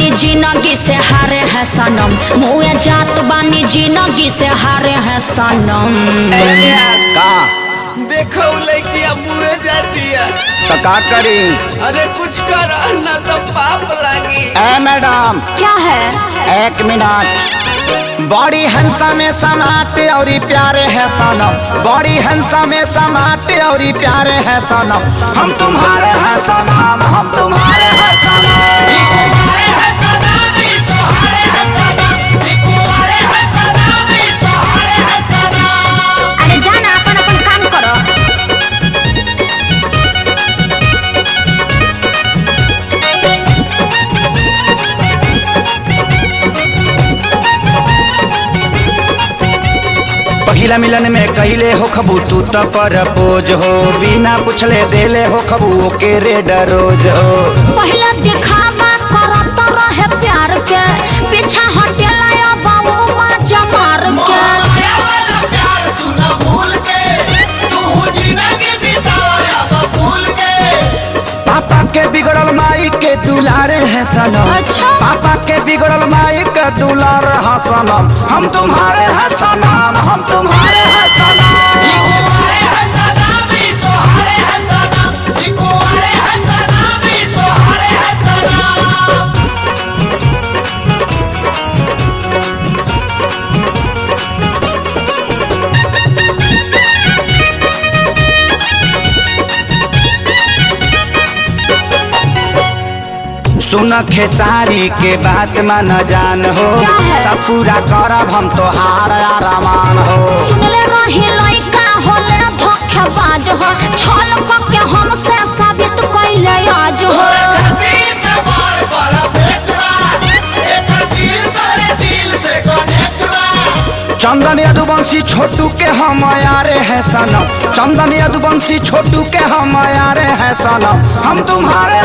बानी जिंदगी से हारे है सनम, मुए जात बानी जिंदगी से हारे है सनम। का देखो लड़कियां मुए जाती है तो का करी? अरे कुछ कर ना तो पाप लागी। ए मैडम क्या है? 1 मिनट। बड़ी हंसा में समाते और प्यारे है सनम, बड़ी हंसा में समाते और प्यारे है सनम। हम तुम्हारे हैं सनम, हम तुम्हारे हैं सनम। अरे जाना अपन अपन काम करो। पहिला मिलन में कहले हो खबू तू तो परपोज हो, बिना पूछले देले हो खबू ओके रेड रोज हो। पहले दिखावा करत रहे प्यार के, पीछा हटेला अब वो मजा मार के। पापा के बिगड़ल माई के दुलारे हैं सनम। अच्छा। पापा के बिगड़ल माई के दुलार है सनम। हम तुम्हारे हैं सनम, हम तुम्हारे हैं सनम। सुन खेसारी के बात मन जान हो, क्या है? सब पूरा करब हम तोहार आरामान हो। सुनले रही लइका होले धोखेबाज हो, छल के हमसे साबित कइले आज हो। चंदन यदुवंशी छोटू के हम यारे हैं सनम, चंदन यदुवंशी छोटू के हम यारे हैं सनम। हम तुम्हारे